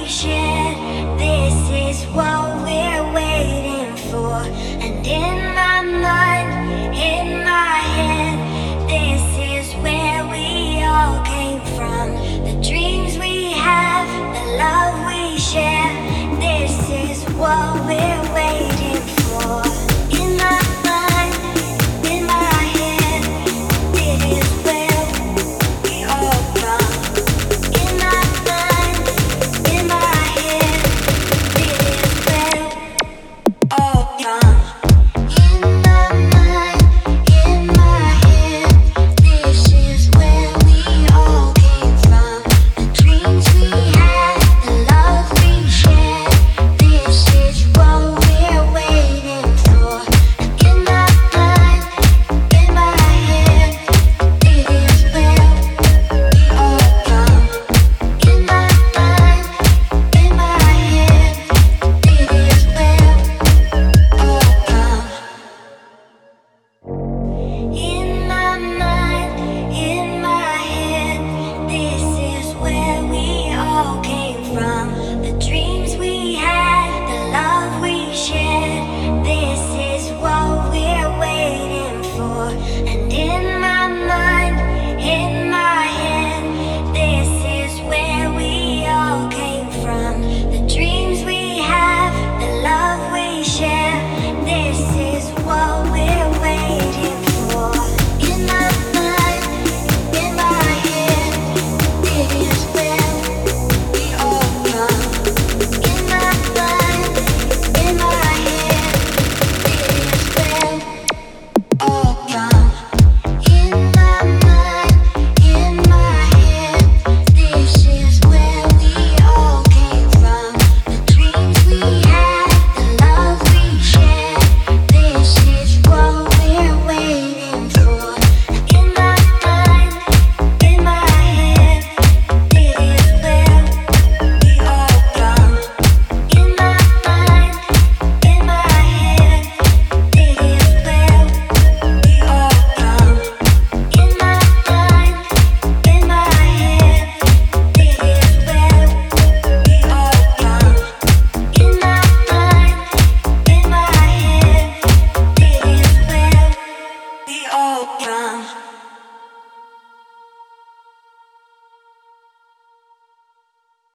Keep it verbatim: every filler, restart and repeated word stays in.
share. This is what we're waiting for. And in my mind, in my head, this is where we all came from. The dreams we have, the love we share. This is what we're waiting for. In my mind, in my head, this is where we all come. In my mind, in my head, this is where all come.